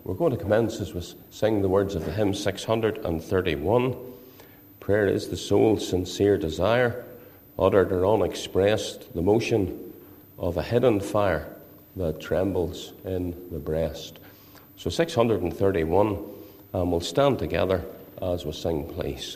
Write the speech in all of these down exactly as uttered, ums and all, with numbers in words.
We're going to commence as we sing the words of the hymn six hundred thirty-one. Prayer is the soul's sincere desire, uttered or unexpressed, the motion of a hidden fire that trembles in the breast. So six hundred thirty-one, and we'll stand together as we sing, please.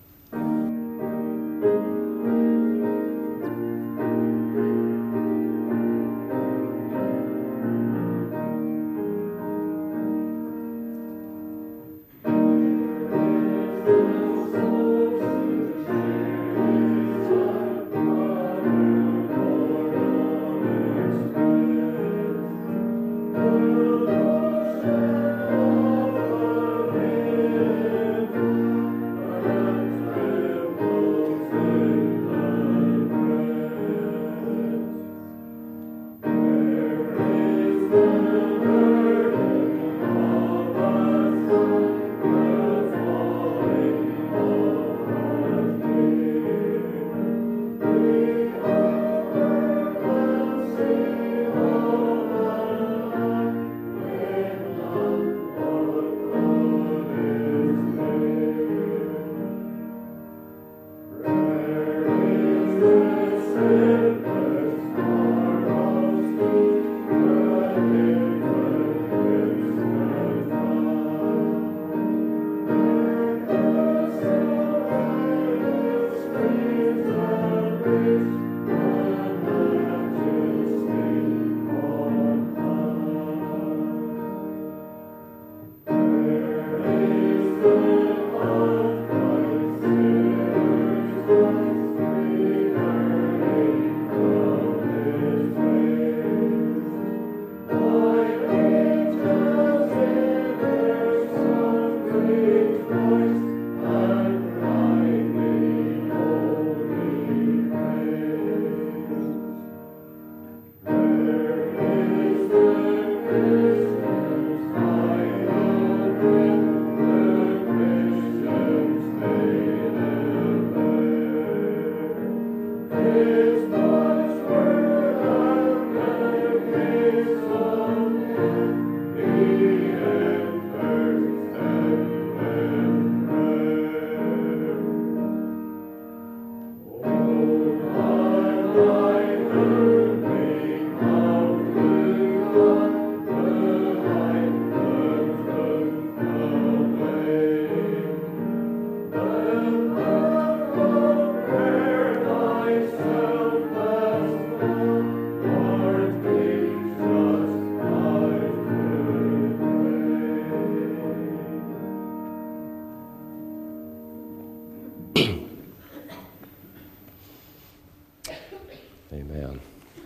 Amen.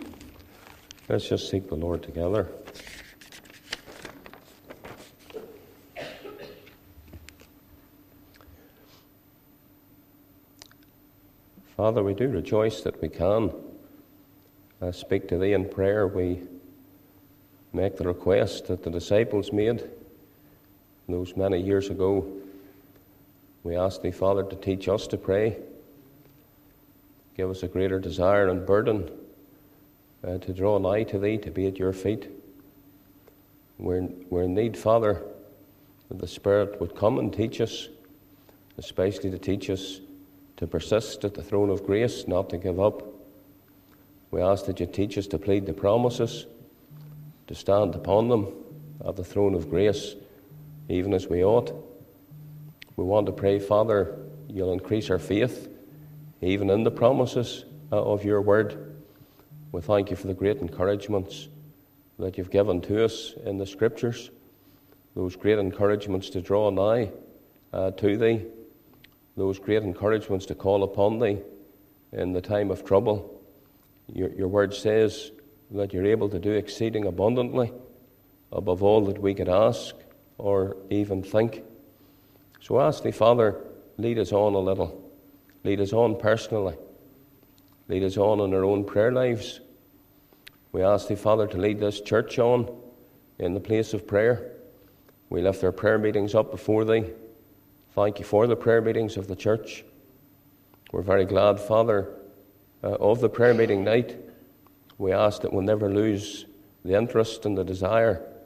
Let's just seek the Lord together. Father, we do rejoice that we can uh, speak to Thee in prayer. We make the request that the disciples made those many years ago. We ask Thee, Father, to teach us to pray. Give us a greater desire and burden uh, to draw nigh to Thee, to be at Your feet. We're, we're in need, Father, that the Spirit would come and teach us, especially to teach us to persist at the throne of grace, not to give up. We ask that You teach us to plead the promises, to stand upon them at the throne of grace, even as we ought. We want to pray, Father, You'll increase our faith, even in the promises of Your word. We thank You for the great encouragements that You've given to us in the Scriptures, those great encouragements to draw nigh uh, to Thee, those great encouragements to call upon Thee in the time of trouble. Your, your word says that You're able to do exceeding abundantly above all that we could ask or even think. So ask Thee, Father, lead us on a little. Lead us on personally. Lead us on in our own prayer lives. We ask Thee, Father, to lead this church on in the place of prayer. We lift our prayer meetings up before Thee. Thank You for the prayer meetings of the church. We're very glad, Father, uh, of the prayer meeting night. We ask that we'll never lose the interest and the desire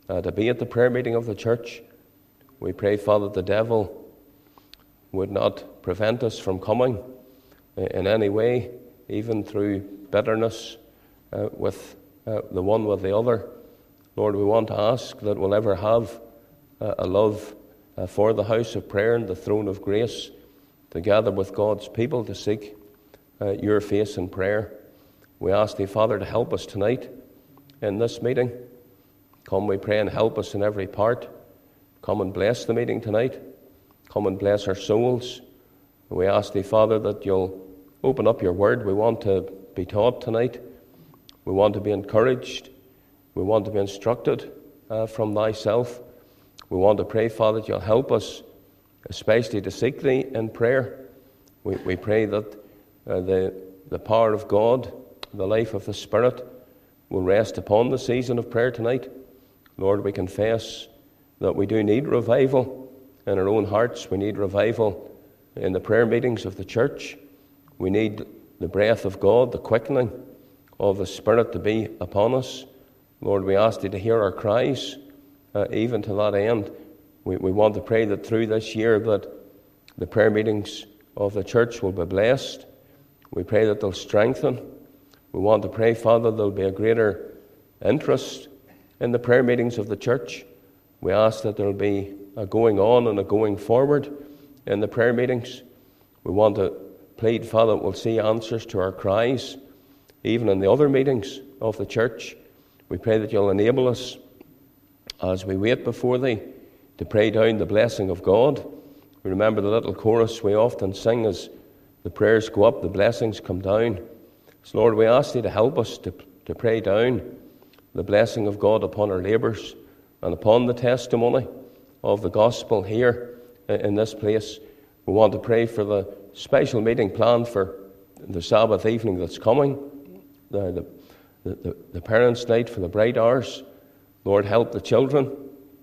uh, to be at the prayer meeting of the church. We pray, Father, the devil would not prevent us from coming in any way, even through bitterness uh, with uh, the one with the other. Lord, we want to ask that we'll ever have uh, a love uh, for the house of prayer and the throne of grace, to gather with God's people to seek uh, your face in prayer. We ask thee, Father, to help us tonight in this meeting. Come, we pray, and help us in every part. Come and bless the meeting tonight. Come and bless our souls. We ask thee, Father, that you'll open up your word. We want to be taught tonight. We want to be encouraged. We want to be instructed uh, from thyself. We want to pray, Father, that you'll help us, especially to seek thee in prayer. We, we pray that uh, the, the power of God, the life of the Spirit, will rest upon the season of prayer tonight. Lord, we confess that we do need revival in our own hearts. We need revival in the prayer meetings of the church. We need the breath of God, the quickening of the Spirit to be upon us. Lord, we ask thee to hear our cries, uh, even to that end. We, we want to pray that through this year that the prayer meetings of the church will be blessed. We pray that they'll strengthen. We want to pray, Father, there'll be a greater interest in the prayer meetings of the church. We ask that there'll be a going on and a going forward in the prayer meetings. We want to plead, Father, that we'll see answers to our cries, even in the other meetings of the church. We pray that you'll enable us, as we wait before thee, to pray down the blessing of God. We remember the little chorus we often sing as the prayers go up, the blessings come down. So, Lord, we ask thee to help us to, to pray down the blessing of God upon our labours and upon the testimony of the gospel here in this place. We want to pray for the special meeting planned for the Sabbath evening that's coming, the, the, the, the parents' night for the bright hours. Lord, help the children.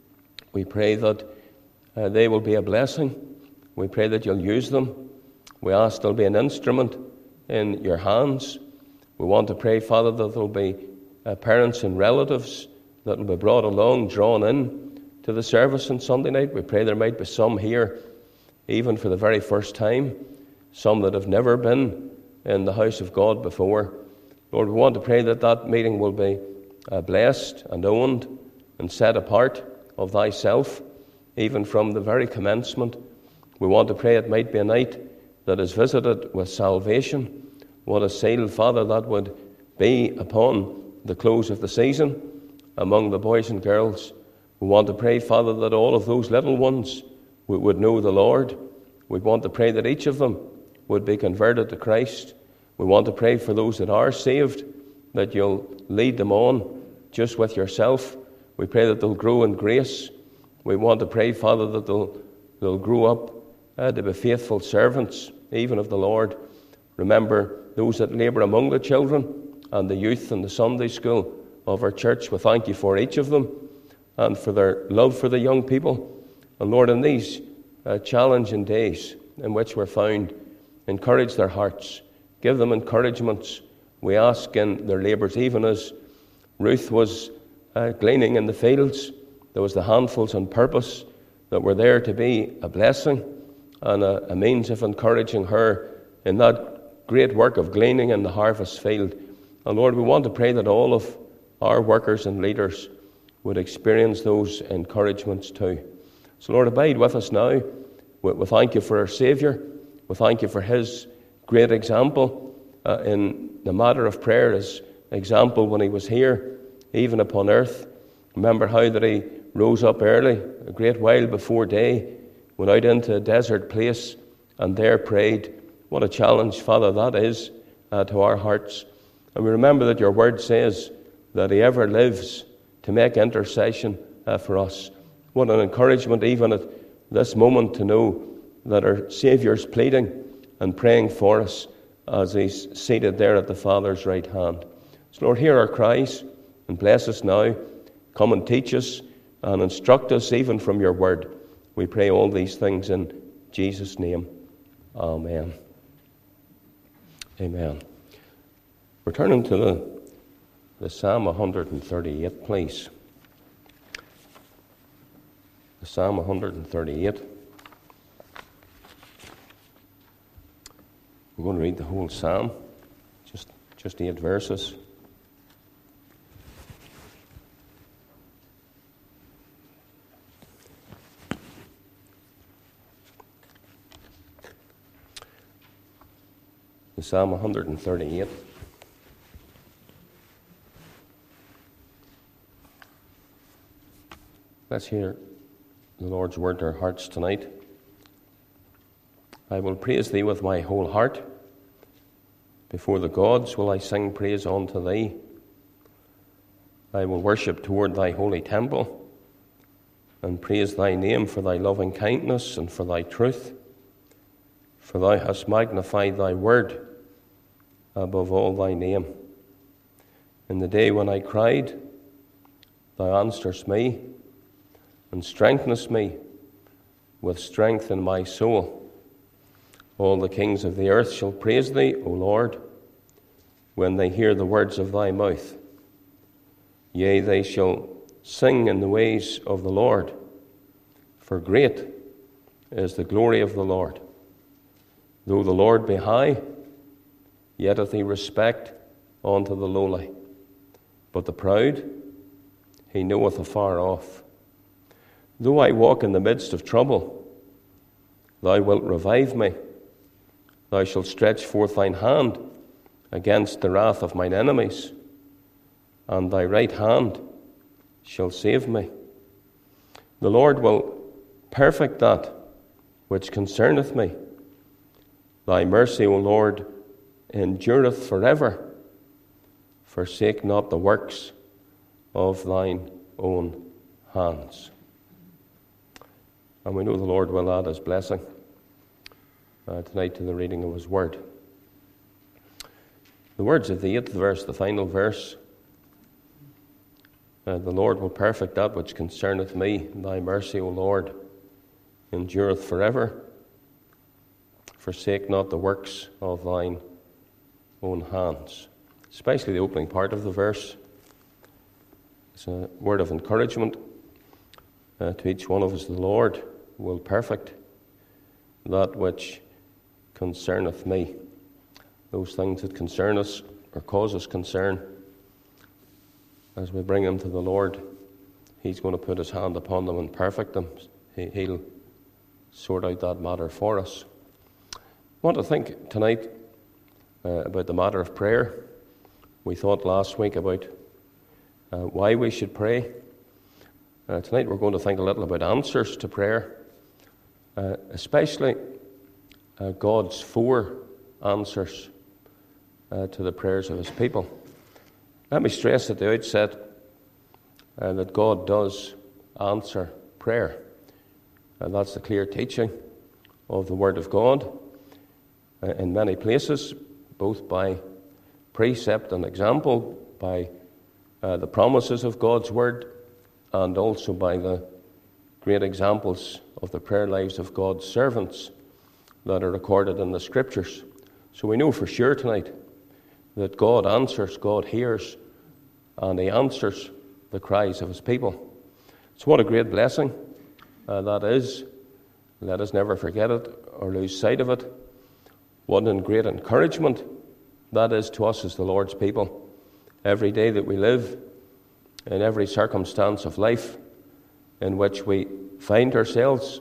We pray that uh, they will be a blessing. We pray that you'll use them. We ask there'll be an instrument in your hands. We want to pray, Father, that there'll be uh, parents and relatives that will be brought along, drawn in to the service on Sunday night. We pray there might be some here, even for the very first time, some that have never been in the house of God before. Lord, we want to pray that that meeting will be uh, blessed and owned and set apart of thyself, even from the very commencement. We want to pray it might be a night that is visited with salvation. What a seal, Father, that would be upon the close of the season among the boys and girls. We want to pray, Father, that all of those little ones would know the Lord. We want to pray that each of them would be converted to Christ. We want to pray for those that are saved, that you'll lead them on just with yourself. We pray that they'll grow in grace. We want to pray, Father, that they'll, they'll grow up uh, to be faithful servants, even of the Lord. Remember those that labour among the children and the youth and the Sunday school of our church. We thank you for each of them and for their love for the young people. And Lord, in these uh, challenging days in which we're found, encourage their hearts. Give them encouragements. We ask in their labours, even as Ruth was uh, gleaning in the fields, there was the handfuls on purpose that were there to be a blessing and a, a means of encouraging her in that great work of gleaning in the harvest field. And Lord, we want to pray that all of our workers and leaders would experience those encouragements too. So Lord, abide with us now. We, we thank you for our Saviour. We thank you for his great example uh, in the matter of prayer, his example when he was here, even upon earth. Remember how that he rose up early, a great while before day, went out into a desert place and there prayed. What a challenge, Father, that is uh, to our hearts. And we remember that your word says that he ever lives to make intercession uh, for us. What an encouragement even at this moment to know that our Saviour's pleading and praying for us as he's seated there at the Father's right hand. So Lord, hear our cries and bless us now. Come and teach us and instruct us even from your word. We pray all these things in Jesus' name. Amen. Amen. We're turning to the, the Psalm one thirty-eight, please. Psalm one hundred thirty-eight. We're going to read the whole psalm, just, just eight verses. The Psalm one hundred thirty-eight. Let's hear the Lord's word to our hearts tonight. I will praise thee with my whole heart. Before the gods will I sing praise unto thee. I will worship toward thy holy temple and praise thy name for thy loving kindness and for thy truth. For thou hast magnified thy word above all thy name. In the day when I cried, thou answerest me and strengthenest me with strength in my soul. All the kings of the earth shall praise thee, O Lord, when they hear the words of thy mouth. Yea, they shall sing in the ways of the Lord, for great is the glory of the Lord. Though the Lord be high, yet hath he respect unto the lowly, but the proud he knoweth afar off. Though I walk in the midst of trouble, thou wilt revive me. Thou shalt stretch forth thine hand against the wrath of mine enemies, and thy right hand shall save me. The Lord will perfect that which concerneth me. Thy mercy, O Lord, endureth forever. Forsake not the works of thine own hands. And we know the Lord will add his blessing uh, tonight to the reading of his word. The words of the eighth verse, the final verse, uh, the Lord will perfect that which concerneth me. Thy mercy, O Lord, endureth forever. Forsake not the works of thine own hands. Especially the opening part of the verse. It's a word of encouragement uh, to each one of us. The Lord will perfect that which concerneth me. Those things that concern us or cause us concern, as we bring them to the Lord, he's going to put his hand upon them and perfect them. He, he'll sort out that matter for us. I want to think tonight uh, about the matter of prayer. We thought last week about uh, why we should pray. Uh, tonight we're going to think a little about answers to prayer, uh, especially uh, God's four answers uh, to the prayers of his people. Let me stress at the outset uh, that God does answer prayer. And that's the clear teaching of the Word of God uh, in many places, both by precept and example, by uh, the promises of God's Word, and also by the great examples of the prayer lives of God's servants that are recorded in the Scriptures. So we know for sure tonight that God answers, God hears, and he answers the cries of his people. So what a great blessing uh, that is. Let us never forget it or lose sight of it. What a great encouragement that is to us as the Lord's people. Every day that we live, in every circumstance of life in which we find ourselves,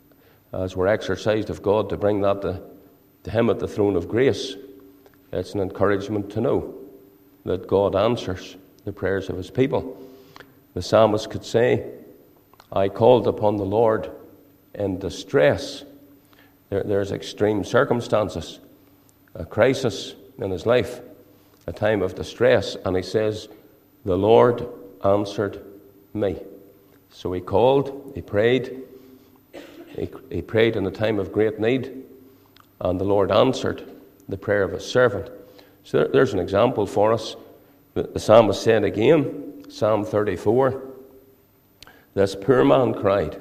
as we're exercised of God to bring that to, to him at the throne of grace, it's an encouragement to know that God answers the prayers of his people. The psalmist could say, I called upon the Lord in distress. There, there's extreme circumstances, a crisis in his life, a time of distress, and he says, the Lord answered me. So he called, he prayed, he, he prayed in a time of great need, and the Lord answered the prayer of his servant. So there, there's an example for us. The, the psalmist said again, Psalm thirty-four, this poor man cried,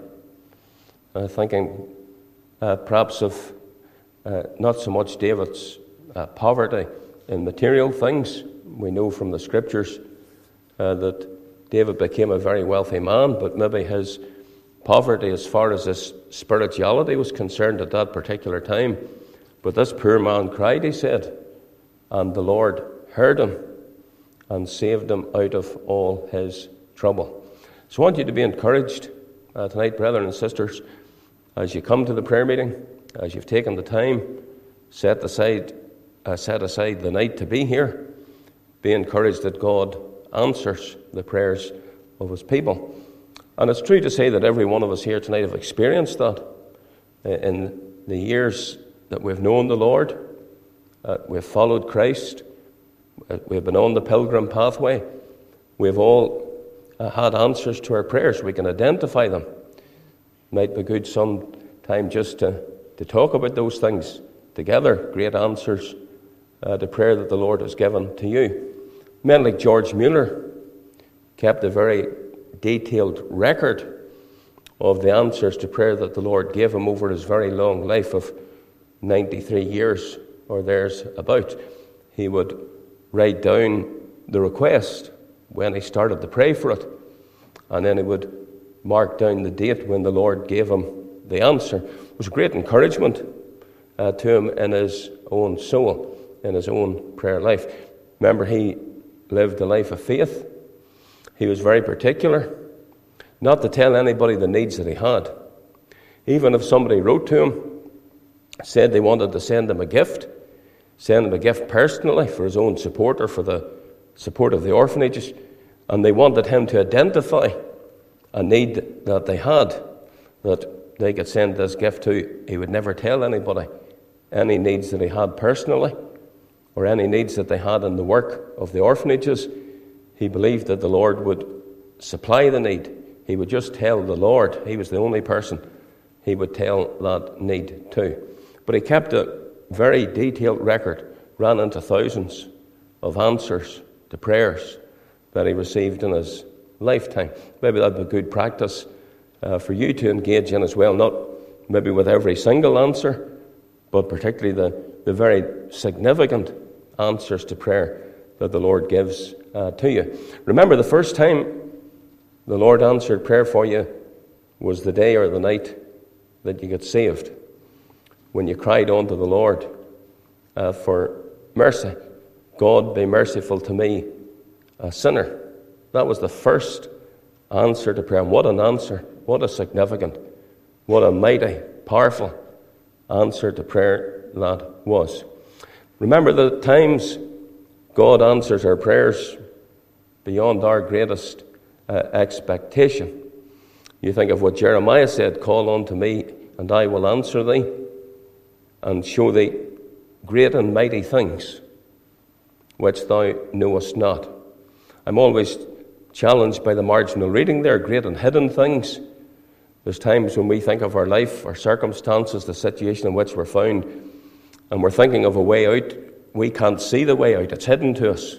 uh, thinking uh, perhaps of uh, not so much David's uh, poverty in material things. We know from the Scriptures uh, that David became a very wealthy man, but maybe his poverty as far as his spirituality was concerned at that particular time. But this poor man cried, he said, and the Lord heard him and saved him out of all his trouble. So I want you to be encouraged uh, tonight, brethren and sisters, as you come to the prayer meeting, as you've taken the time, set aside, uh, set aside the night to be here. Be encouraged that God answers the prayers of his people. And it's true to say that every one of us here tonight have experienced that. In the years that we've known the Lord, uh, we've followed Christ, uh, we've been on the pilgrim pathway, we've all uh, had answers to our prayers. We can identify them. Might be good sometime just to, to talk about those things together, great answers uh, to prayer that the Lord has given to you. Men like George Mueller kept a very detailed record of the answers to prayer that the Lord gave him over his very long life of ninety-three years or there's about. He would write down the request when he started to pray for it, and then he would mark down the date when the Lord gave him the answer. It was a great encouragement uh, to him in his own soul, in his own prayer life. Remember, he lived a life of faith. He was very particular not to tell anybody the needs that he had. Even if somebody wrote to him, said they wanted to send him a gift, send him a gift personally for his own support or for the support of the orphanages, and they wanted him to identify a need that they had, that they could send this gift to, he would never tell anybody any needs that he had personally or any needs that they had in the work of the orphanages. He believed that the Lord would supply the need. He would just tell the Lord. He was the only person he would tell that need to. But he kept a very detailed record, ran into thousands of answers to prayers that he received in his lifetime. Maybe that would be good practice uh, for you to engage in as well, not maybe with every single answer, but particularly the, the very significant answers to prayer that the Lord gives uh, to you. Remember, the first time the Lord answered prayer for you was the day or the night that you got saved, when you cried unto the Lord uh, for mercy. God, be merciful to me, a sinner. That was the first answer to prayer. And what an answer. What a significant, what a mighty, powerful answer to prayer that was. Remember, the times God answers our prayers beyond our greatest uh, expectation. You think of what Jeremiah said, call unto me, and I will answer thee, and show thee great and mighty things which thou knowest not. I'm always challenged by the marginal reading there, great and hidden things. There's times when we think of our life, our circumstances, the situation in which we're found, and we're thinking of a way out. We can't see the way out. It's hidden to us.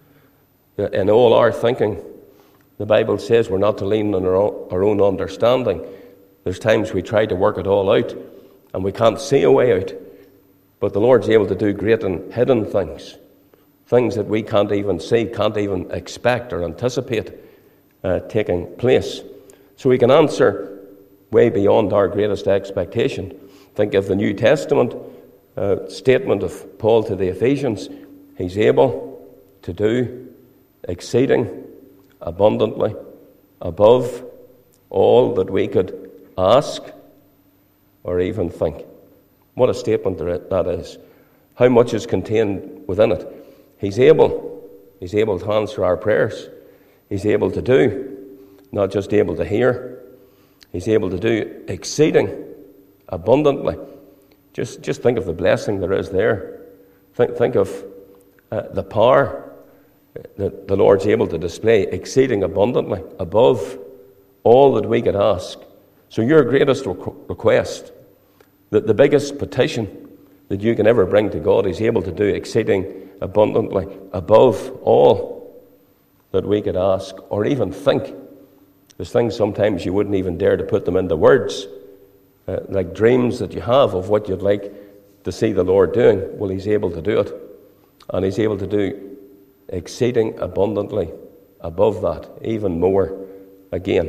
In all our thinking, the Bible says we're not to lean on our own understanding. There's times we try to work it all out, and we can't see a way out. But the Lord's able to do great and hidden things, things that we can't even see, can't even expect or anticipate uh, taking place. So we can answer way beyond our greatest expectation. Think of the New Testament uh, statement of Paul to the Ephesians. He's able to do exceeding abundantly above all that we could ask or even think. What a statement that is. How much is contained within it. He's able. He's able to answer our prayers. He's able to do, not just able to hear. He's able to do exceeding abundantly. Just, just think of the blessing there is there. Think, think of uh, the power that the Lord's able to display exceeding abundantly above all that we could ask. So your greatest request, that the biggest petition that you can ever bring to God, He's able to do exceeding abundantly above all that we could ask or even think. There's things sometimes you wouldn't even dare to put them into words, uh, like dreams that you have of what you'd like to see the Lord doing. Well, He's able to do it, and He's able to do exceeding abundantly above that, even more again.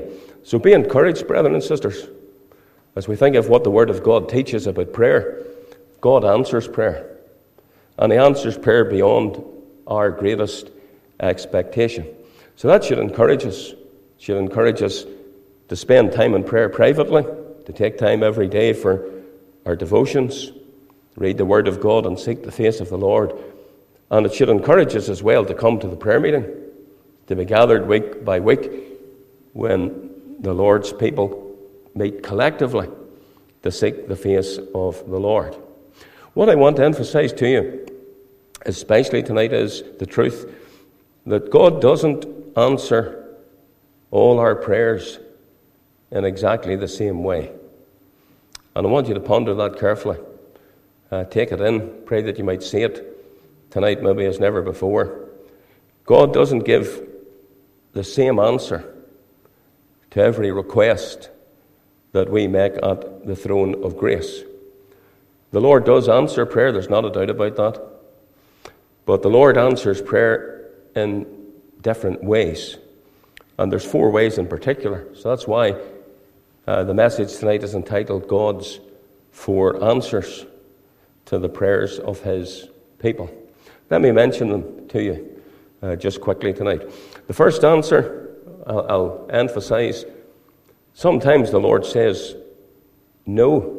So be encouraged, brethren and sisters, as we think of what the Word of God teaches about prayer. God answers prayer, and He answers prayer beyond our greatest expectation. So that should encourage us. Should encourage us to spend time in prayer privately, to take time every day for our devotions, read the Word of God and seek the face of the Lord. And it should encourage us as well to come to the prayer meeting, to be gathered week by week when the Lord's people meet collectively to seek the face of the Lord. What I want to emphasize to you, especially tonight, is the truth that God doesn't answer all our prayers in exactly the same way. And I want you to ponder that carefully. Uh, take it in. Pray that you might see it tonight maybe as never before. God doesn't give the same answer to every request that we make at the throne of grace. The Lord does answer prayer, there's not a doubt about that. But the Lord answers prayer in different ways. And there's four ways in particular. So that's why uh, the message tonight is entitled God's Four Answers to the Prayers of His People. Let me mention them to you uh, just quickly tonight. The first answer, I'll, I'll emphasize, sometimes the Lord says no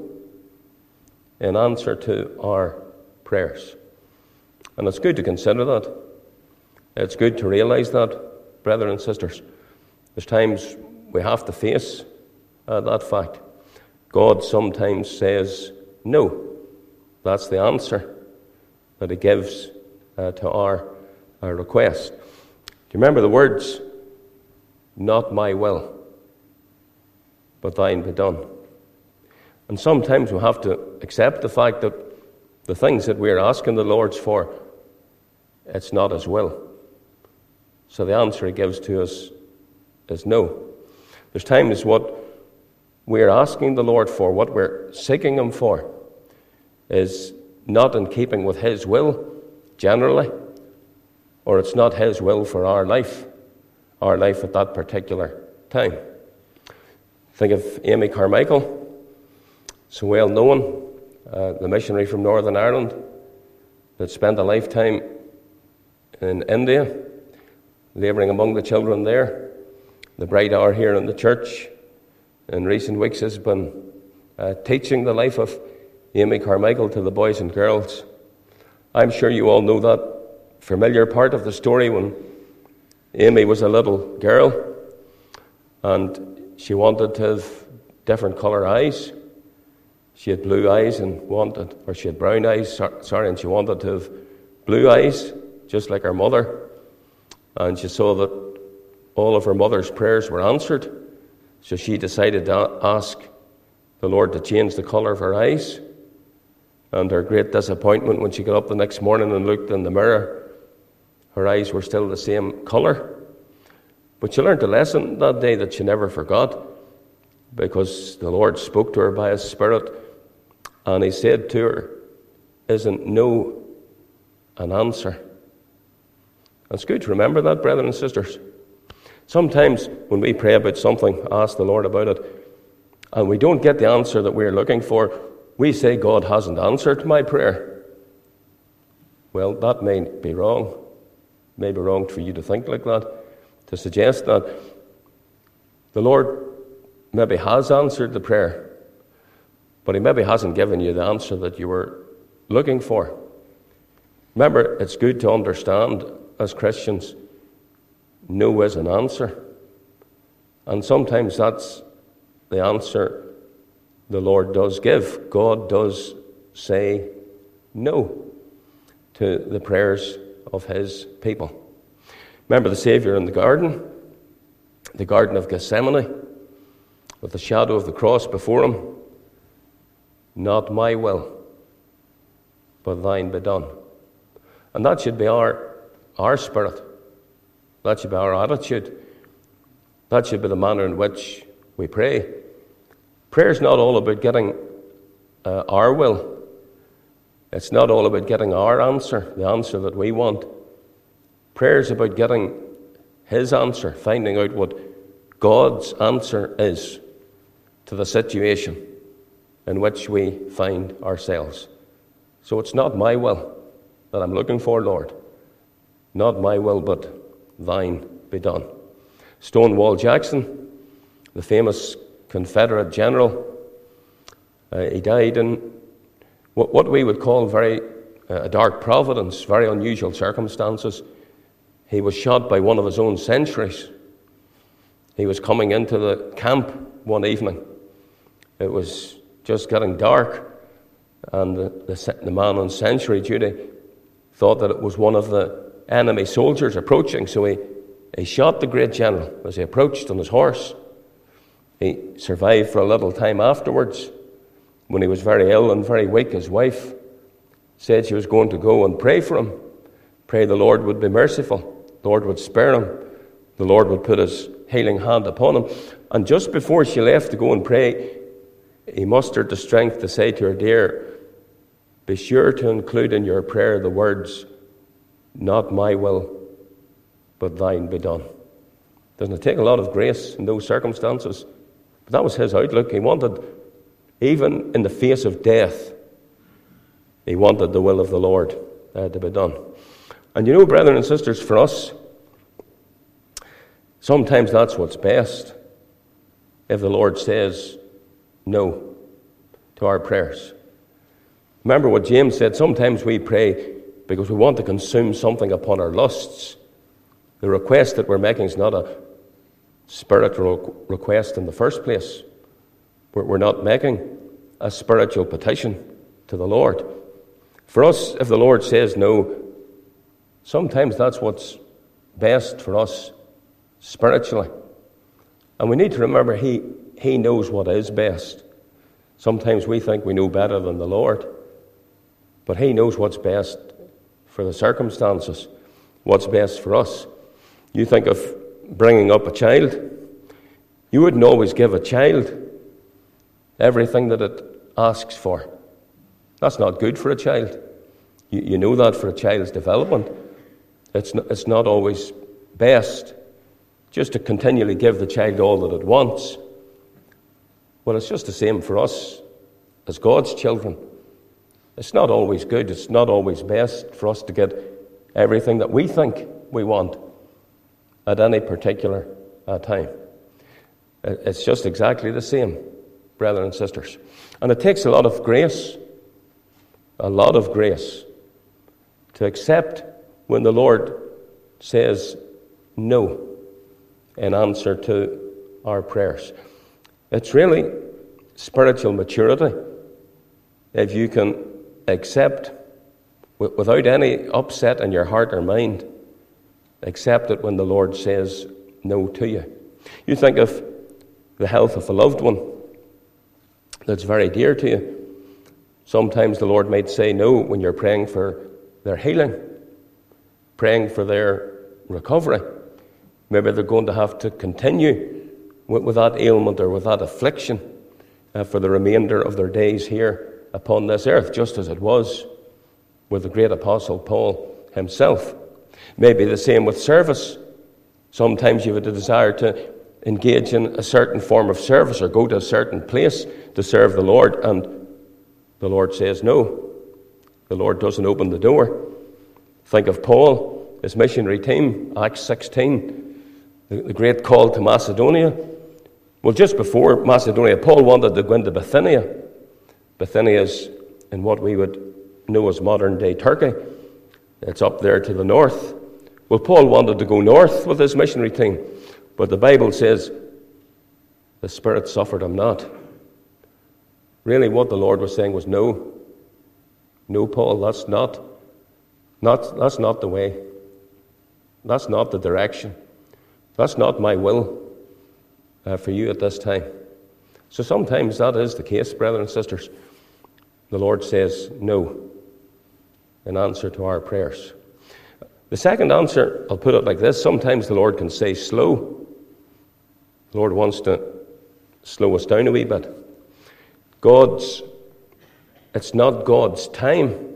in answer to our prayers. And it's good to consider that. It's good to realize that, brethren and sisters. There's times we have to face uh, that fact. God sometimes says no. That's the answer that He gives uh, to our, our request. Do you remember the words, "Not my will, but thine be done"? And sometimes we have to accept the fact that the things that we're asking the Lord for, it's not His will. So the answer He gives to us is no. There's times what we're asking the Lord for, what we're seeking Him for, is not in keeping with His will, generally, or it's not His will for our life, our life at that particular time. Think of Amy Carmichael, so well known, uh, the missionary from Northern Ireland that spent a lifetime in India, labouring among the children there. The bright hour here in the church in recent weeks has been uh, teaching the life of Amy Carmichael to the boys and girls. I'm sure you all know that familiar part of the story when Amy was a little girl and she wanted to have different colour eyes. She had blue eyes and wanted, or she had brown eyes, sorry, and she wanted to have blue eyes, just like her mother. And she saw that all of her mother's prayers were answered. So she decided to ask the Lord to change the colour of her eyes. And her great disappointment when she got up the next morning and looked in the mirror, her eyes were still the same colour. But she learned a lesson that day that she never forgot, because the Lord spoke to her by His Spirit, and He said to her, "Isn't no an answer?" And it's good to remember that, brethren and sisters. Sometimes when we pray about something, ask the Lord about it, and we don't get the answer that we're looking for, we say, "God hasn't answered my prayer." Well, that may be wrong. It may be wrong for you to think like that, to suggest that. The Lord maybe has answered the prayer, but He maybe hasn't given you the answer that you were looking for. Remember, it's good to understand as Christians, no is an answer. And sometimes that's the answer the Lord does give. God does say no to the prayers of His people. Remember the Saviour in the garden, the Garden of Gethsemane, with the shadow of the cross before Him. "Not my will, but thine be done." And that should be our, our spirit. That should be our attitude. That should be the manner in which we pray. Prayer is not all about getting uh, our will. It's not all about getting our answer, the answer that we want. Prayer is about getting His answer, finding out what God's answer is to the situation in which we find ourselves. So it's not my will that I'm looking for, Lord. Not my will, but thine be done. Stonewall Jackson, the famous Confederate general, uh, he died in what, what we would call very uh, dark providence, very unusual circumstances. He was shot by one of his own sentries. He was coming into the camp one evening. It was just getting dark, and the, the, the man on sentry duty thought that it was one of the enemy soldiers approaching, so he, he shot the great general as he approached on his horse. He survived for a little time afterwards. When he was very ill and very weak, his wife said she was going to go and pray for him, pray the Lord would be merciful, the Lord would spare him, the Lord would put his healing hand upon him. And just before she left to go and pray, he mustered the strength to say to her, "Dear, be sure to include in your prayer the words, 'Not my will, but thine be done.'" Doesn't it take a lot of grace in those circumstances? But that was his outlook. He wanted, even in the face of death, he wanted the will of the Lord uh, to be done. And you know, brethren and sisters, for us, sometimes that's what's best. If the Lord says no to our prayers. Remember what James said, sometimes we pray because we want to consume something upon our lusts. The request that we're making is not a spiritual request in the first place. We're not making a spiritual petition to the Lord. For us, if the Lord says no, sometimes that's what's best for us spiritually. And we need to remember He, he knows what is best. Sometimes we think we know better than the Lord, but He knows what's best for the circumstances, what's best for us. You think of bringing up a child. You wouldn't always give a child everything that it asks for. That's not good for a child. You, you know that for a child's development. It's not, it's not always best just to continually give the child all that it wants. Well, it's just the same for us as God's children. It's not always good. It's not always best for us to get everything that we think we want at any particular uh, time. It's just exactly the same, brethren and sisters. And it takes a lot of grace, a lot of grace, to accept when the Lord says no in answer to our prayers. It's really spiritual maturity if you can accept, without any upset in your heart or mind, accept it when the Lord says no to you. You think of the health of a loved one that's very dear to you. Sometimes the Lord might say no when you're praying for their healing, praying for their recovery. Maybe they're going to have to continue with, with that ailment or with that affliction uh, for the remainder of their days here upon this earth, just as it was with the great apostle Paul himself. Maybe the same with service. Sometimes you have a desire to engage in a certain form of service or go to a certain place to serve the Lord, and the Lord says no. The Lord doesn't open the door. Think of Paul, his missionary team, Acts sixteen, the, the great call to Macedonia. Well, just before Macedonia, Paul wanted to go into Bithynia. Bithynia is in what we would know as modern-day Turkey. It's up there to the north. Well, Paul wanted to go north with his missionary team, but the Bible says the Spirit suffered him not. Really, what the Lord was saying was no. No, Paul, that's not, not, that's not the way. That's not the direction. That's not my will uh, for you at this time. So sometimes that is the case, brothers and sisters. The Lord says no in answer to our prayers. The second answer, I'll put it like this. Sometimes the Lord can say slow. The Lord wants to slow us down a wee bit. God's, it's not God's time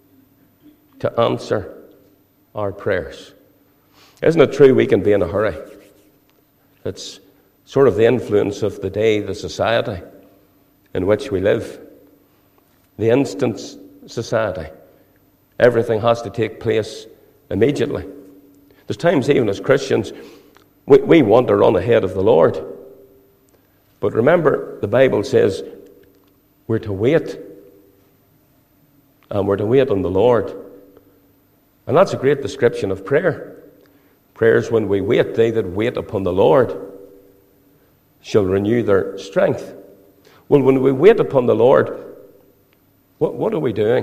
to answer our prayers. Isn't it true we can be in a hurry? It's sort of the influence of the day, the society in which we live, the instant society. Everything has to take place immediately. There's times even as Christians, we, we want to run ahead of the Lord. But remember, the Bible says we're to wait. And we're to wait on the Lord. And that's a great description of prayer. Prayer is when we wait. They that wait upon the Lord shall renew their strength. Well, when we wait upon the Lord, what, what are we doing?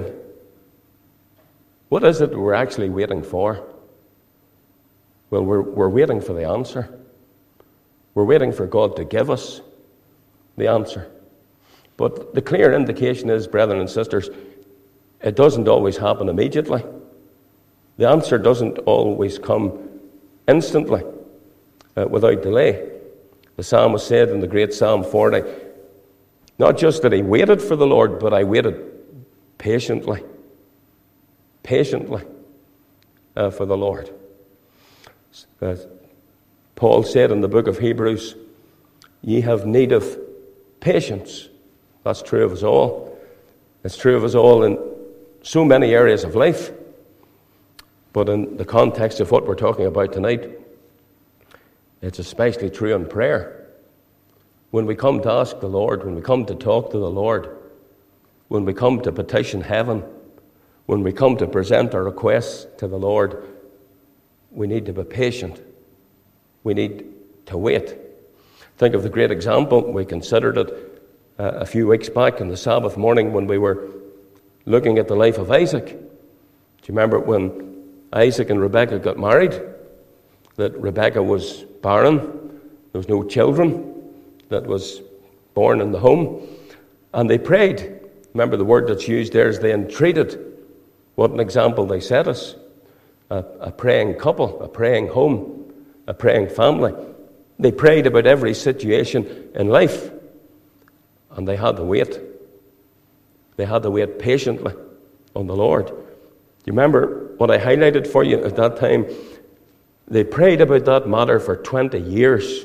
What is it we're actually waiting for? Well, we're, we're waiting for the answer. We're waiting for God to give us the answer. But the clear indication is, brethren and sisters, it doesn't always happen immediately. The answer doesn't always come instantly, uh, without delay. The psalmist said in the great Psalm forty, not just that he waited for the Lord, but I waited patiently, patiently uh, for the Lord. Uh, Paul said in the book of Hebrews, ye have need of patience. That's true of us all. It's true of us all in so many areas of life. But in the context of what we're talking about tonight, it's especially true in prayer. When we come to ask the Lord, when we come to talk to the Lord, when we come to petition heaven, when we come to present our requests to the Lord, we need to be patient. We need to wait. Think of the great example. We considered it uh, a few weeks back on the Sabbath morning when we were looking at the life of Isaac. Do you remember when Isaac and Rebekah got married? That Rebekah was barren. There was no children that was born in the home. And they prayed. Remember the word that's used there is they entreated. What an example they set us. A, a praying couple, a praying home, a praying family. They prayed about every situation in life. And they had to wait. They had to wait patiently on the Lord. You remember what I highlighted for you at that time? They prayed about that matter for twenty years.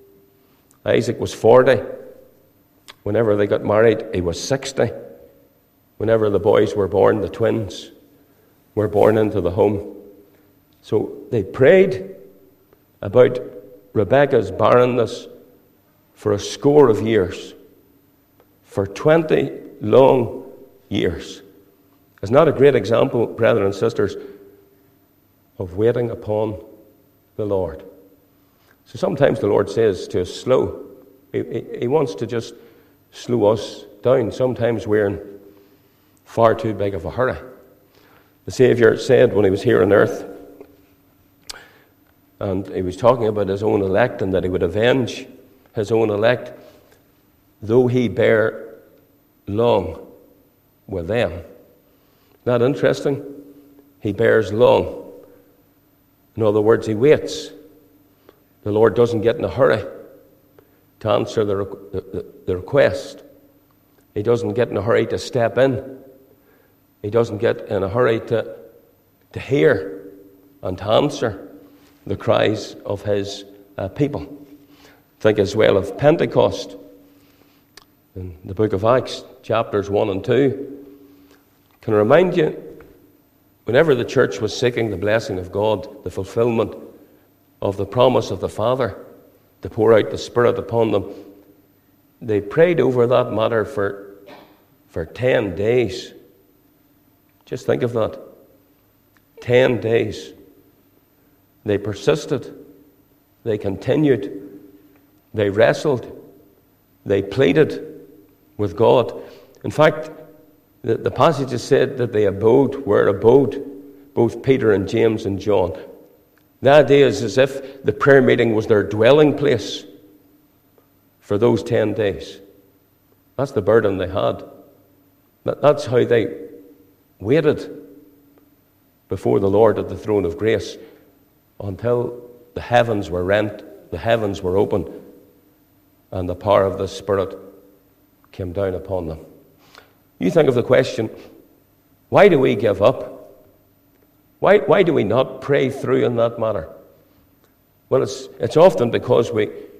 Isaac was forty. Whenever they got married, he was sixty. Whenever the boys were born, the twins were born into the home. So they prayed about Rebekah's barrenness for a score of years. For twenty long years. Isn't that a great example, brethren and sisters, of waiting upon the Lord? So sometimes the Lord says to us, slow. He, he, he wants to just slow us down. Sometimes we're in far too big of a hurry. The Saviour said when he was here on earth, and he was talking about his own elect and that he would avenge his own elect, though he bear long with them. Isn't that interesting? He bears long. In other words, he waits. The Lord doesn't get in a hurry to answer the, the, the request. He doesn't get in a hurry to step in. He doesn't get in a hurry to, to hear and to answer the cries of his uh, people. Think as well of Pentecost. In the book of Acts, chapters one and two, can remind you, whenever the church was seeking the blessing of God, the fulfillment of the promise of the Father to pour out the Spirit upon them, they prayed over that matter for, for ten days. Just think of that. Ten days. They persisted. They continued. They wrestled. They pleaded with God. In fact, the, the passages said that they abode where abode both Peter and James and John. The idea is as if the prayer meeting was their dwelling place for those ten days. That's the burden they had. That, that's how they waited before the Lord at the throne of grace until the heavens were rent, the heavens were opened, and the power of the Spirit came down upon them. You think of the question, why do we give up? Why, why do we not pray through in that matter? Well, it's, it's often because we,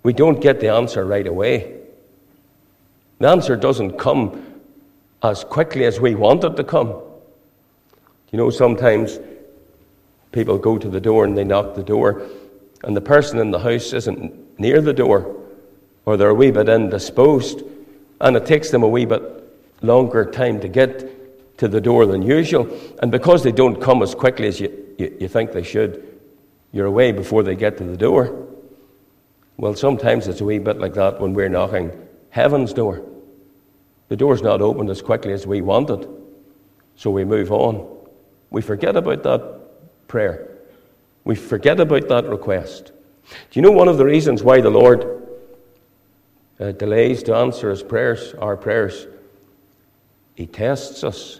we don't get the answer right away. The answer doesn't come as quickly as we want it to come. You know, sometimes people go to the door and they knock the door, and the person in the house isn't near the door, or they're a wee bit indisposed, and it takes them a wee bit longer time to get to the door than usual. And because they don't come as quickly as you, you, you think they should, you're away before they get to the door. Well, sometimes it's a wee bit like that when we're knocking heaven's door. The door's not opened as quickly as we wanted, so we move on. We forget about that prayer. We forget about that request. Do you know one of the reasons why the Lord uh, delays to answer his prayers, our prayers? He tests us.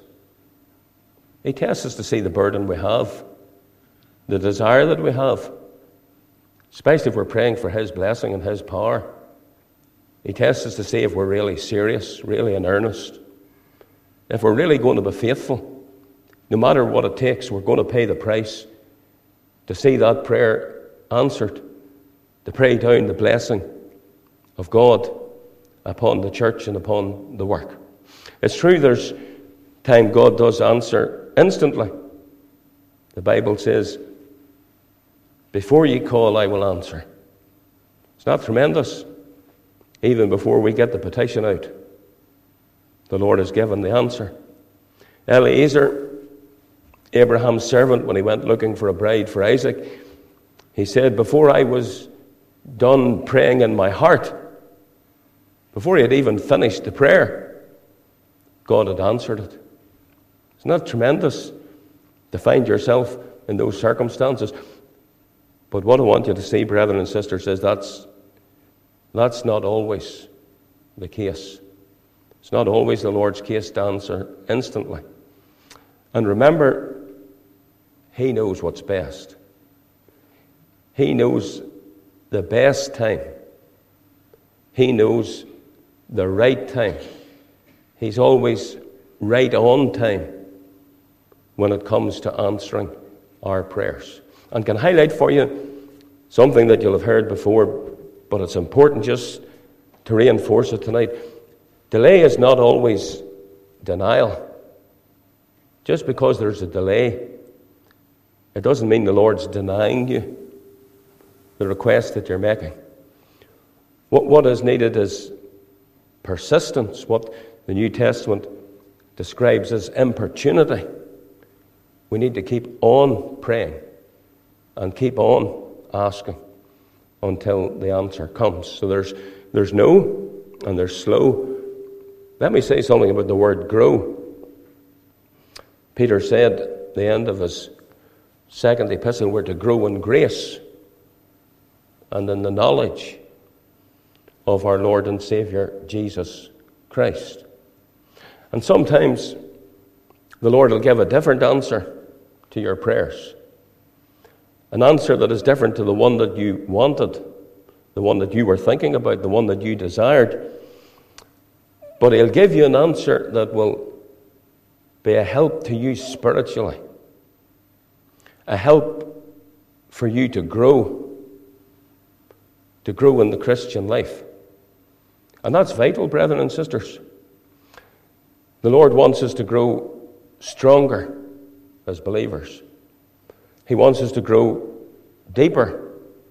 He tests us to see the burden we have, the desire that we have, especially if we're praying for his blessing and his power. He tests us to see if we're really serious, really in earnest, if we're really going to be faithful. No matter what it takes, we're going to pay the price to see that prayer answered, to pray down the blessing of God upon the church and upon the work. It's true there's time God does answer instantly. The Bible says, before you call, I will answer. It's not tremendous? Even before we get the petition out, the Lord has given the answer. Eliezer, Abraham's servant, when he went looking for a bride for Isaac, he said, before I was done praying in my heart, before he had even finished the prayer, God had answered it. Isn't that tremendous to find yourself in those circumstances? But what I want you to see, brethren and sisters, is that's, that's not always the case. It's not always the Lord's case to answer instantly. And remember, he knows what's best. He knows the best time. He knows the right time. He's always right on time when it comes to answering our prayers. And can highlight for you something that you'll have heard before, but it's important just to reinforce it tonight. Delay is not always denial. Just because there's a delay, it doesn't mean the Lord's denying you the request that you're making. What, what is needed is persistence, what the New Testament describes as importunity. We need to keep on praying and keep on asking until the answer comes. So there's, there's no and there's slow. Let me say something about the word grow. Peter said at the end of his second epistle, we're to grow in grace and in the knowledge of our Lord and Savior, Jesus Christ. And sometimes the Lord will give a different answer to your prayers. An answer that is different to the one that you wanted, the one that you were thinking about, the one that you desired. But he'll give you an answer that will be a help to you spiritually, a help for you to grow, to grow in the Christian life. And that's vital, brethren and sisters. The Lord wants us to grow stronger as believers. He wants us to grow deeper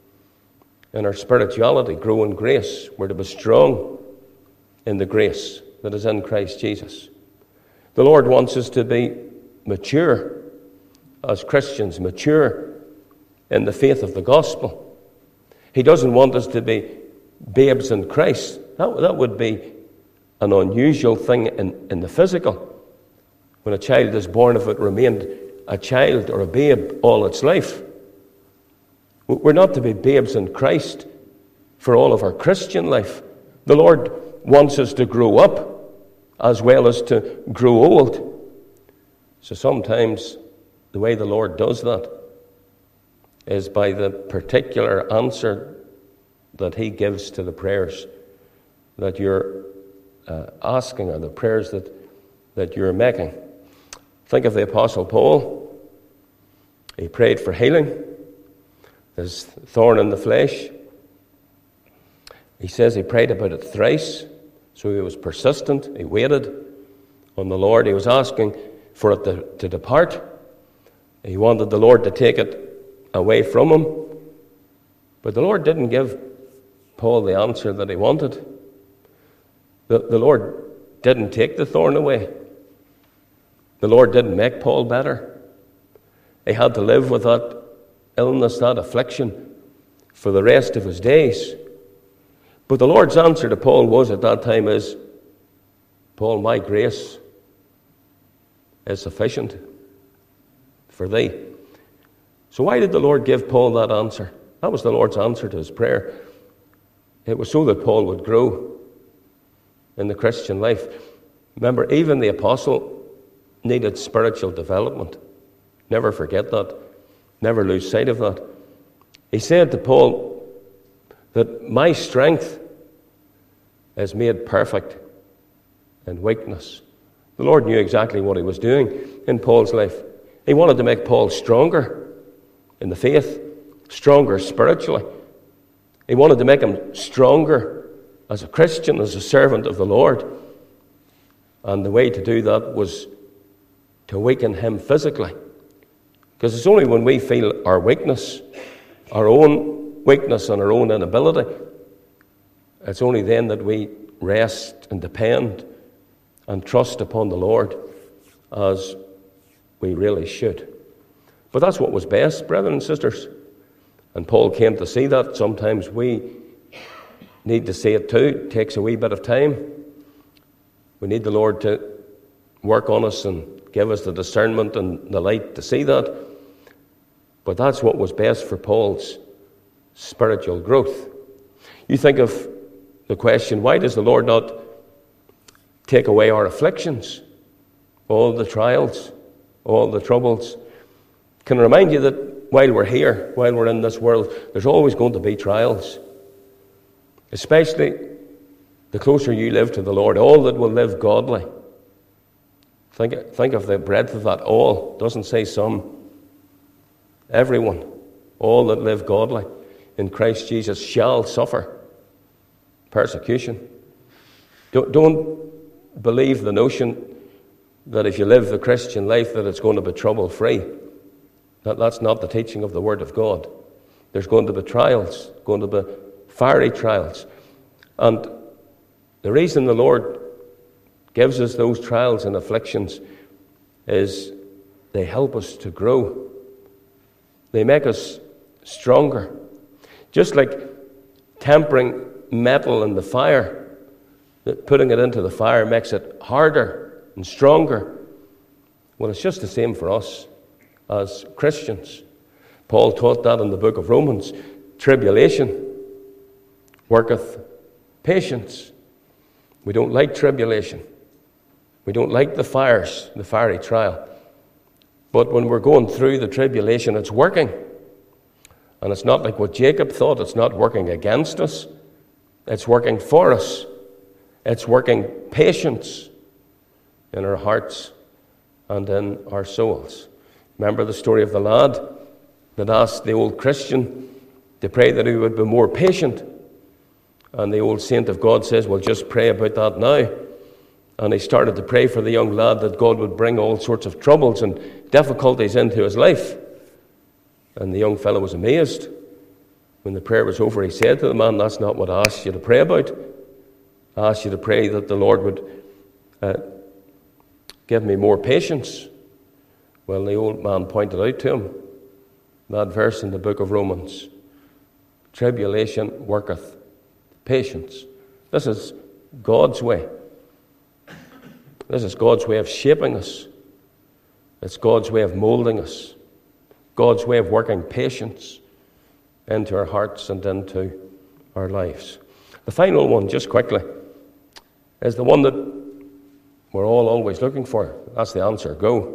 in our spirituality, grow in grace. We're to be strong in the grace that is in Christ Jesus. The Lord wants us to be mature as Christians, mature in the faith of the gospel. He doesn't want us to be babes in Christ. That, that would be an unusual thing in, in the physical. When a child is born, if it remained a child or a babe all its life. We're not to be babes in Christ for all of our Christian life. The Lord wants us to grow up as well as to grow old. So sometimes the way the Lord does that is by the particular answer that he gives to the prayers that you're uh, asking, or the prayers that, that you're making. Think of the Apostle Paul. He prayed for healing, his thorn in the flesh. He says he prayed about it thrice, so he was persistent. He waited on the Lord. He was asking for it to, to depart. He wanted the Lord to take it away from him. But the Lord didn't give Paul the answer that he wanted. The, the Lord didn't take the thorn away. The Lord didn't make Paul better. He had to live with that illness, that affliction, for the rest of his days. But the Lord's answer to Paul was at that time is, Paul, my grace is sufficient for thee. So why did the Lord give Paul that answer? That was the Lord's answer to his prayer. It was so that Paul would grow in the Christian life. Remember, even the apostle needed spiritual development. Never forget that. Never lose sight of that. He said to Paul that my strength is made perfect in weakness. The Lord knew exactly what he was doing in Paul's life. He wanted to make Paul stronger in the faith, stronger spiritually. He wanted to make him stronger as a Christian, as a servant of the Lord. And the way to do that was to weaken him physically. Because it's only when we feel our weakness, our own weakness and our own inability, it's only then that we rest and depend and trust upon the Lord as we really should. But that's what was best, brethren and sisters. And Paul came to see that. Sometimes we need to see it too. It takes a wee bit of time. We need the Lord to work on us and give us the discernment and the light to see that. But that's what was best for Paul's spiritual growth. You think of the question, why does the Lord not take away our afflictions, all the trials, all the troubles? Can I remind you that while we're here, while we're in this world, there's always going to be trials. Especially the closer you live to the Lord, all that will live godly. Think, think of the breadth of that. All, doesn't say some. Everyone, all that live godly in Christ Jesus shall suffer persecution. Don't, don't believe the notion that if you live the Christian life that it's going to be trouble-free. That, that's not the teaching of the Word of God. There's going to be trials, going to be fiery trials. And the reason the Lord gives us those trials and afflictions is they help us to grow. They make us stronger. Just like tempering metal in the fire, that putting it into the fire makes it harder and stronger. Well, it's just the same for us as Christians. Paul taught that in the book of Romans. Tribulation worketh patience. We don't like tribulation. We don't like the fires, the fiery trial. But when we're going through the tribulation, it's working. And it's not like what Jacob thought. It's not working against us. It's working for us. It's working patience in our hearts and in our souls. Remember the story of the lad that asked the old Christian to pray that he would be more patient. And the old saint of God says, well, just pray about that now. And he started to pray for the young lad that God would bring all sorts of troubles and difficulties into his life. And the young fellow was amazed. When the prayer was over, he said to the man, that's not what I asked you to pray about. I asked you to pray that the Lord would uh, give me more patience. Well, the old man pointed out to him that verse in the book of Romans. Tribulation worketh patience. This is God's way. This is God's way of shaping us. It's God's way of molding us. God's way of working patience into our hearts and into our lives. The final one, just quickly, is the one that we're all always looking for. That's the answer, go.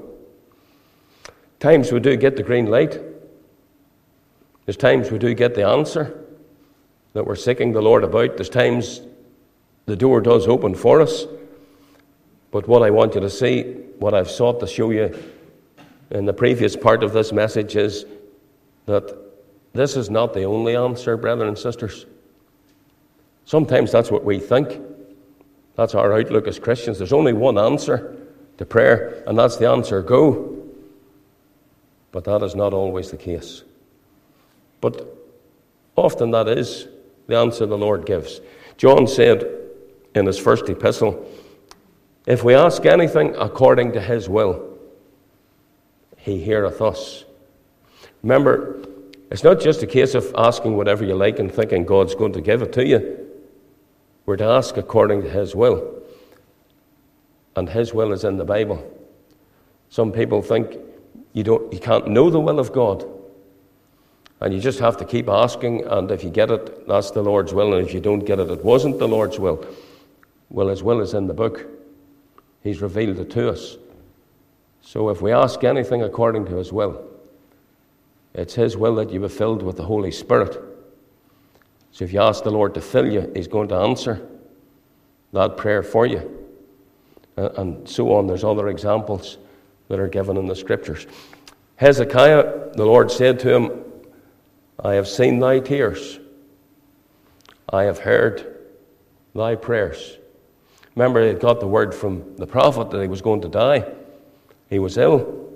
Times we do get the green light. There's times we do get the answer that we're seeking the Lord about. There's times the door does open for us. But what I want you to see, what I've sought to show you in the previous part of this message is that this is not the only answer, brethren and sisters. Sometimes that's what we think. That's our outlook as Christians. There's only one answer to prayer, and that's the answer, go. But that is not always the case. But often that is the answer the Lord gives. John said in his first epistle, if we ask anything according to his will, he heareth us. Remember, it's not just a case of asking whatever you like and thinking God's going to give it to you. We're to ask according to his will. And his will is in the Bible. Some people think you don't, you can't know the will of God. And you just have to keep asking, and if you get it, that's the Lord's will. And if you don't get it, it wasn't the Lord's will. Well, his will is in the book. He's revealed it to us. So if we ask anything according to his will, it's his will that you be filled with the Holy Spirit. So if you ask the Lord to fill you, he's going to answer that prayer for you. And so on. There's other examples that are given in the Scriptures. Hezekiah, the Lord said to him, I have seen thy tears. I have heard thy prayers. Remember, he had got the word from the prophet that he was going to die. He was ill.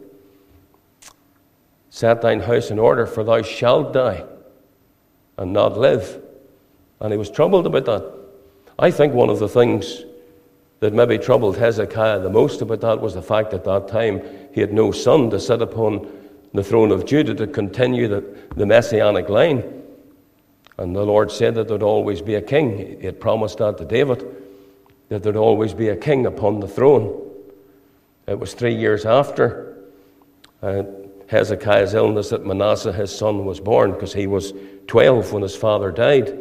Set thine house in order, for thou shalt die and not live. And he was troubled about that. I think one of the things that maybe troubled Hezekiah the most about that was the fact that at that time he had no son to sit upon the throne of Judah to continue the, the messianic line. And the Lord said that there would always be a king. He had promised that to David, that there would always be a king upon the throne. It was three years after uh, Hezekiah's illness that Manasseh, his son, was born, because he was twelve when his father died,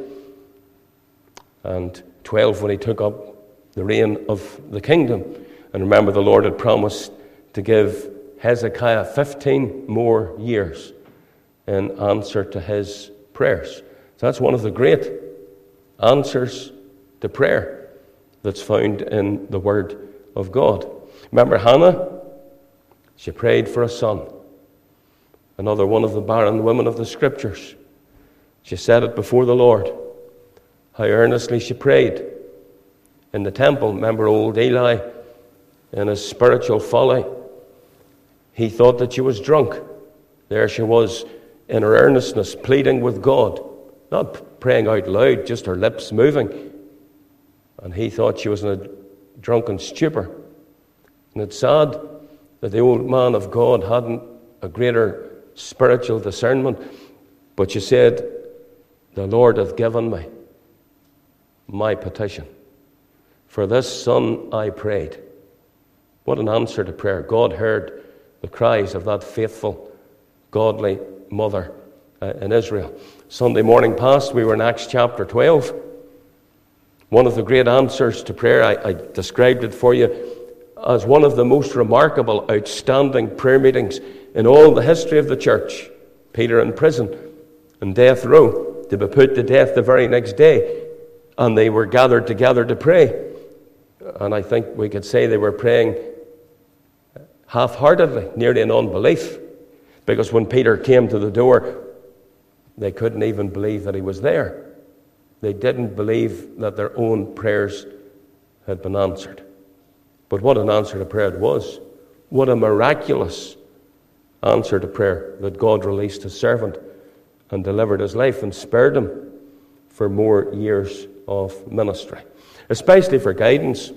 and twelve when he took up the reign of the kingdom. And remember, the Lord had promised to give Hezekiah fifteen more years in answer to his prayers. So that's one of the great answers to prayer that's found in the Word of God. Remember Hannah? She prayed for a son. Another one of the barren women of the Scriptures. She said it before the Lord. How earnestly she prayed in the temple. Remember old Eli in his spiritual folly? He thought that she was drunk. There she was in her earnestness, pleading with God, not praying out loud, just her lips moving. And he thought she was in a drunken stupor. And it's sad that the old man of God hadn't a greater spiritual discernment. But she said, the Lord hath given me my petition. For this son I prayed. What an answer to prayer. God heard the cries of that faithful, godly mother uh, in Israel. Sunday morning past, we were in Acts chapter twelve. One of the great answers to prayer, I, I described it for you as one of the most remarkable, outstanding prayer meetings in all the history of the church. Peter in prison, in death row, to be put to death the very next day. And they were gathered together to pray. And I think we could say they were praying half-heartedly, nearly in unbelief. Because when Peter came to the door, they couldn't even believe that he was there. They didn't believe that their own prayers had been answered. But what an answer to prayer it was. What a miraculous answer to prayer that God released his servant and delivered his life and spared him for more years of ministry. Especially for guidance,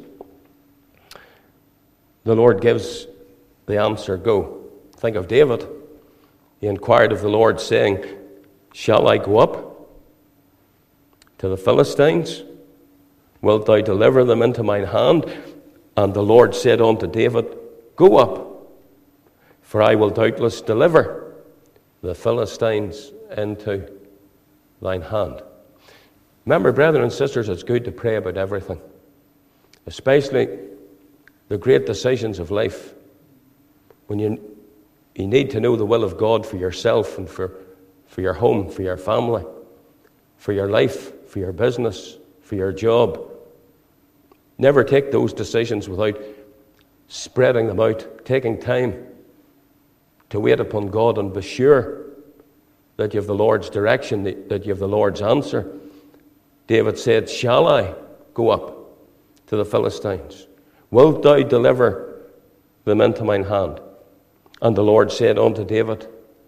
the Lord gives the answer, go. Think of David. He inquired of the Lord, saying, shall I go up to the Philistines? Wilt thou deliver them into mine hand? And the Lord said unto David, go up, for I will doubtless deliver the Philistines into thine hand. Remember, brethren and sisters, it's good to pray about everything, especially the great decisions of life. When you, you need to know the will of God for yourself and for, for your home, for your family, for your life, for your business, for your job. Never take those decisions without spreading them out, taking time to wait upon God and be sure that you have the Lord's direction, that you have the Lord's answer, David said, shall I go up to the Philistines? Wilt thou deliver them into mine hand? And the Lord said unto David,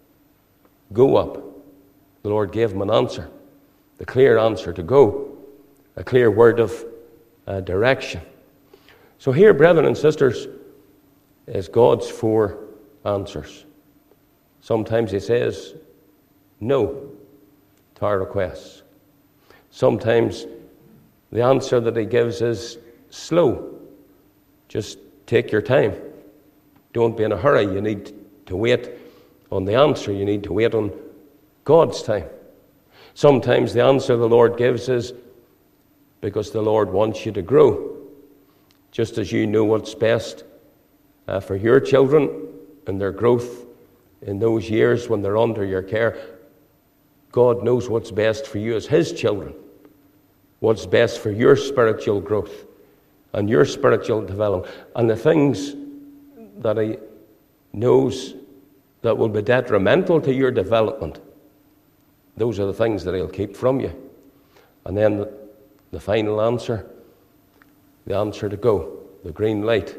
go up. The Lord gave him an answer, the clear answer to go, a clear word of uh, direction. So here, brethren and sisters, is God's four answers. Sometimes he says no to our requests. Sometimes the answer that he gives is slow. Just take your time. Don't be in a hurry. You need to wait on the answer. You need to wait on God's time. Sometimes the answer the Lord gives is because the Lord wants you to grow. Just as you know what's best uh, for your children and their growth in those years when they're under your care, God knows what's best for you as his children, what's best for your spiritual growth and your spiritual development, and the things that he knows that will be detrimental to your development. Those are the things that he'll keep from you. And then the, the final answer, the answer to go, the green light,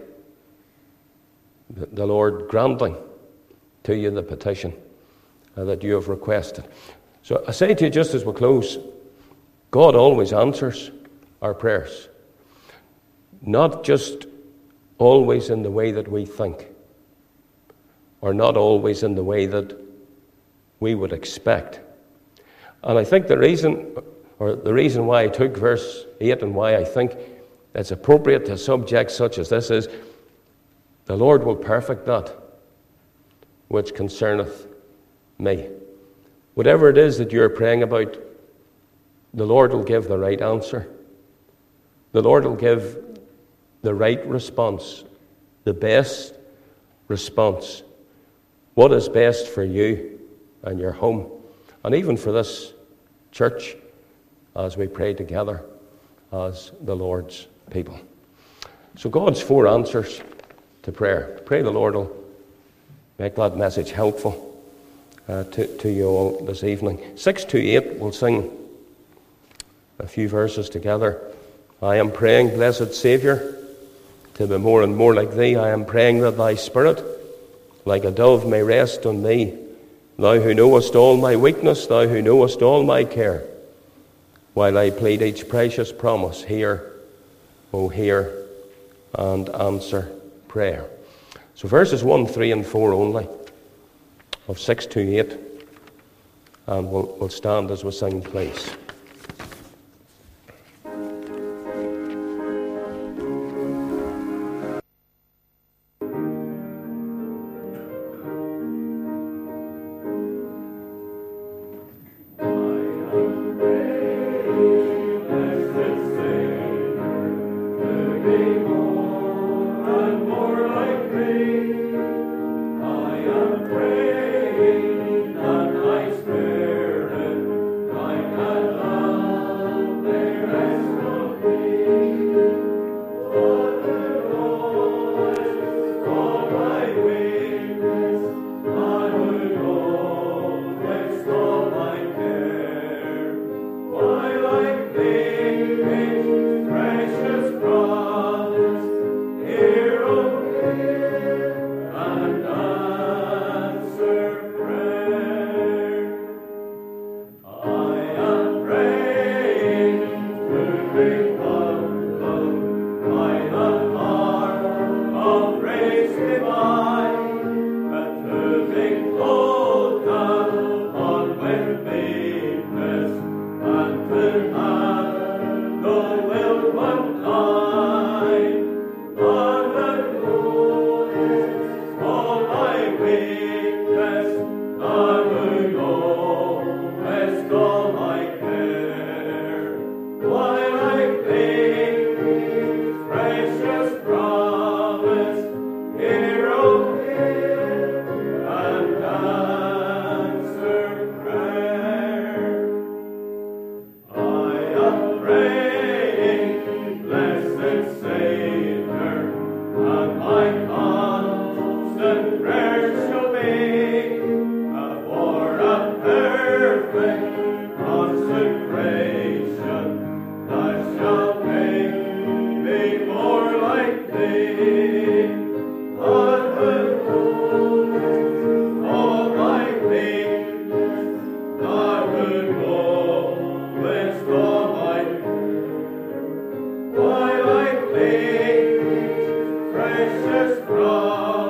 the, the Lord granting to you the petition uh, that you have requested. So I say to you just as we close, God always answers our prayers. Not just always in the way that we think, or not always in the way that we would expect. And I think the reason, or the reason why I took verse eight and why I think it's appropriate to a subject such as this is, the Lord will perfect that which concerneth me. Whatever it is that you're praying about, the Lord will give the right answer. The Lord will give the right response, the best response. What is best for you and your home, and even for this church as we pray together as the Lord's people. So God's four answers to prayer. Pray the Lord will make that message helpful uh, to, to you all this evening. Six to eight, we'll sing a few verses together. I am praying, blessed Saviour, to be more and more like thee. I am praying that thy Spirit, like a dove, may rest on me. Thou who knowest all my weakness, thou who knowest all my care, while I plead each precious promise, hear, O hear, and answer prayer. So verses one, three, and four only of six to eight, and we'll, we'll stand as we sing, please. Praying that my spirit might not Precious cross.